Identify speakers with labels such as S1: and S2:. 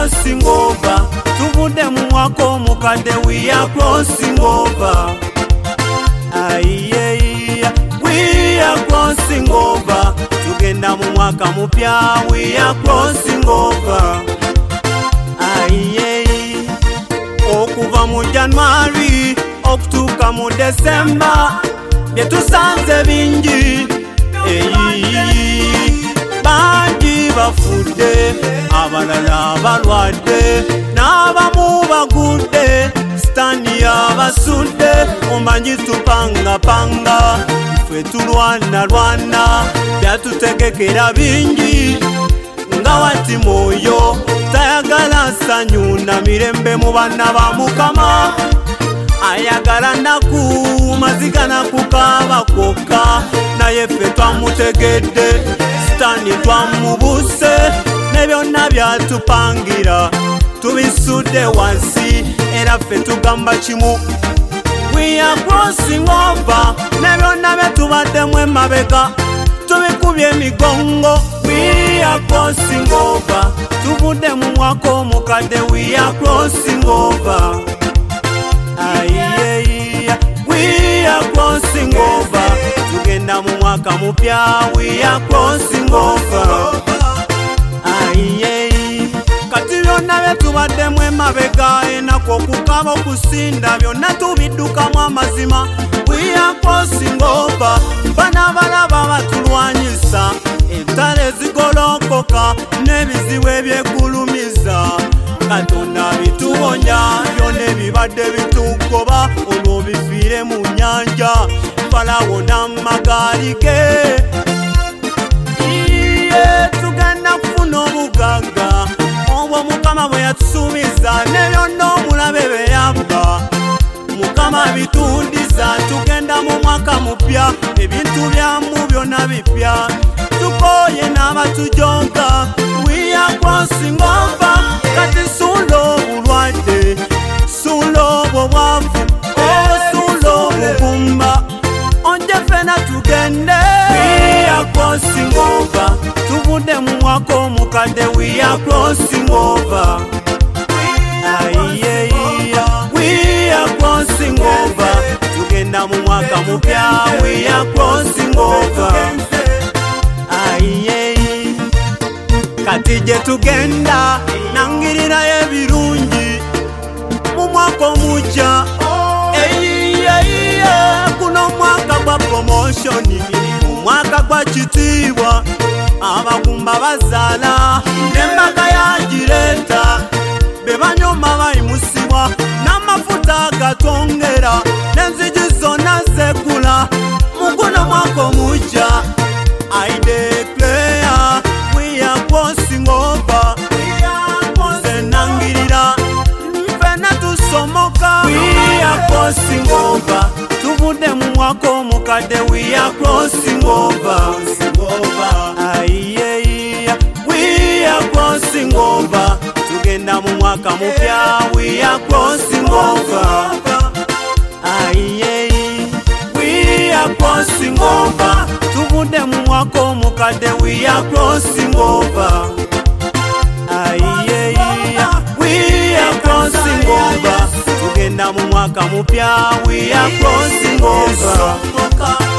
S1: crossing over. Tuvude mu mwaka omukadde, we are crossing over. Aye, we are crossing over. Tugenda mu mwaka mupya, we are crossing over. Aye, okuva mu January okutuuka mu December, byetusanze bingi. Bangi bafudde, abalala balwadde, n'abamu bagudde, sitaani yabasudde. Omanyi tupangapanga, ffe tulwanalwana, byatutegekera bingi. Nga wati mwoyo tayagala ssanyu na mirembe mu banna ba Mukama, ayagala naku maziga nakukaaba kokka. Naye ffe twamutegedde, sitaani twamubuse, ne byonna byatupangira tubisudde wansi, era ffe tugamba kimu, we are crossing over. Ne byonna bye tubaddemu emabega tubikubye emigongo, we are crossing over. Tuvudde mu mwaka omukadde, we are crossing over. Aye, we are crossing over. Tugenda mu mwaka mupya, we are crossing over. Aye, kati byonna bye tubaddemu emabega, enaku okukaaba okusinda, byonna tubiddukamu amazima, we are crossing over. Bana balaba batulwanyisa, entalo ezigolokoka n'ebizibu ebyegulumiza, Katonda bituwonya, byonna ebibadde bitugoba, olwo bifiire mu nnyanja, Falawo n'amagaali ge. Iye, tugenda kufuna obugagga obwo Mukama bwe yatusuubiza, ne byonna omulabe bye yabba Mukama bitundiza. Tugenda mu mwaka mupya, ebintu byamu byonna bipya, tukooye n'abatujonga, we are crossing over. Kati suula obulwadde, suula obwobwavu, suula obugumba, onje ffena tugende, we are crossing over. Tuvudde mu mwaka omukadde, we are crossing over. Aye, we are crossing over. Tugenda mu mwaka mupya, we are crossing over. Aye, kati gye tugenda nangirirayo ebirungi mu mwaka omujja. Guno mwaka gwa promotion, omwaka gwa kitiibwa, abagumba bazaala, n'embaga yagireeta, be banyoma bayimusibwa, n'amafuta agatongera, n'enzigi zonna zeggula. Mu guno mwaka omujja, I declare we are crossing over. Zenangirira ffenna tusomoka, we are crossing over. Tuvudde mu mwaka omukadde, we are crossing over. Aye, we are crossing over. Tugenda mu mwaka mupya, we are crossing over. Aye, we are crossing over. Tuvudde mu mwaka omukadde, we are crossing over. Aye, we are crossing over. Tugenda mu mwaka mupya, we are crossing over.